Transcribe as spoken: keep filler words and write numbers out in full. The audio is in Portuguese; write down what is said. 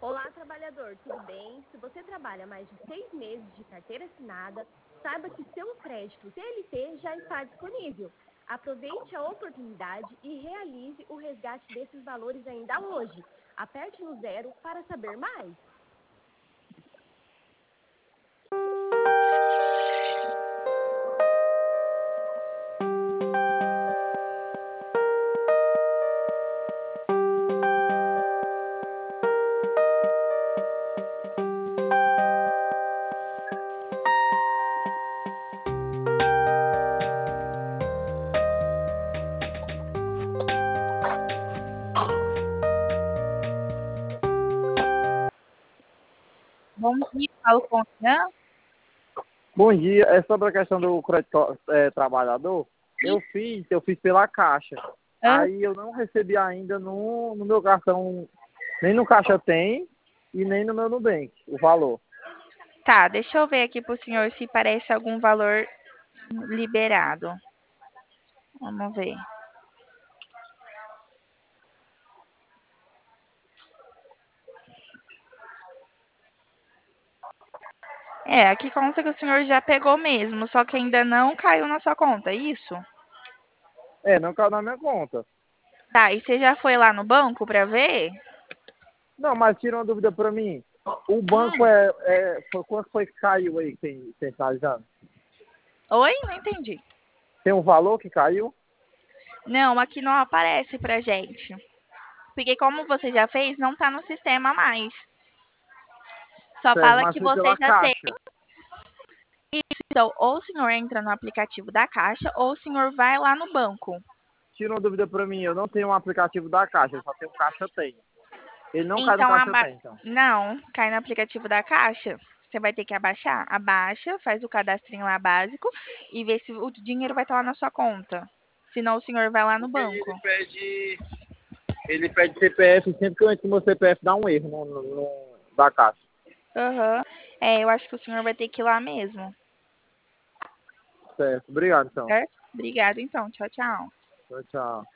Olá, trabalhador, tudo bem? Se você trabalha mais de seis meses de carteira assinada, saiba que seu crédito C L T já está disponível. Aproveite a oportunidade e realize o resgate desses valores ainda hoje. Aperte no zero para saber mais. Bom dia, falo com o Jean. Bom dia, é sobre a questão do crédito é, trabalhador. Eu fiz, eu fiz pela Caixa. Ah, Aí eu não recebi ainda no, no meu cartão, nem no Caixa tem e nem no meu Nubank, o valor. tá, deixa eu ver aqui pro senhor se parece algum valor liberado. Vamos ver. É, aqui consta que o senhor já pegou mesmo, só que ainda não caiu na sua conta, é isso? É, não caiu na minha conta. Tá, e você já foi lá no banco pra ver? Não, mas tira uma dúvida pra mim. O banco Hum. é, é foi, quanto foi que caiu aí, tem, centralizando? Oi? Não entendi. Tem um valor que caiu? Não, aqui não aparece pra gente. Porque como você já fez, não tá no sistema mais. Só Certo, fala mas que foi você pela já tem. Caixa. Então, ou o senhor entra no aplicativo da Caixa, ou o senhor vai lá no banco. Tira uma dúvida pra mim, eu não tenho um aplicativo da Caixa, eu só tenho Caixa Tem. Ele não cai no Então, Caixa aba... Tem, então. não, cai no aplicativo da Caixa. Você vai ter que abaixar. Abaixa, faz o cadastrinho lá básico e vê se o dinheiro vai estar lá na sua conta. Senão, o senhor vai lá no Porque ele banco. pede, ele pede C P F, sempre que eu entro no meu C P F dá um erro no, no, no- da Caixa. Aham. É, eu acho que o senhor vai ter que ir lá mesmo. Certo, obrigado então. Certo? Obrigada, então. Tchau, tchau. Tchau, tchau.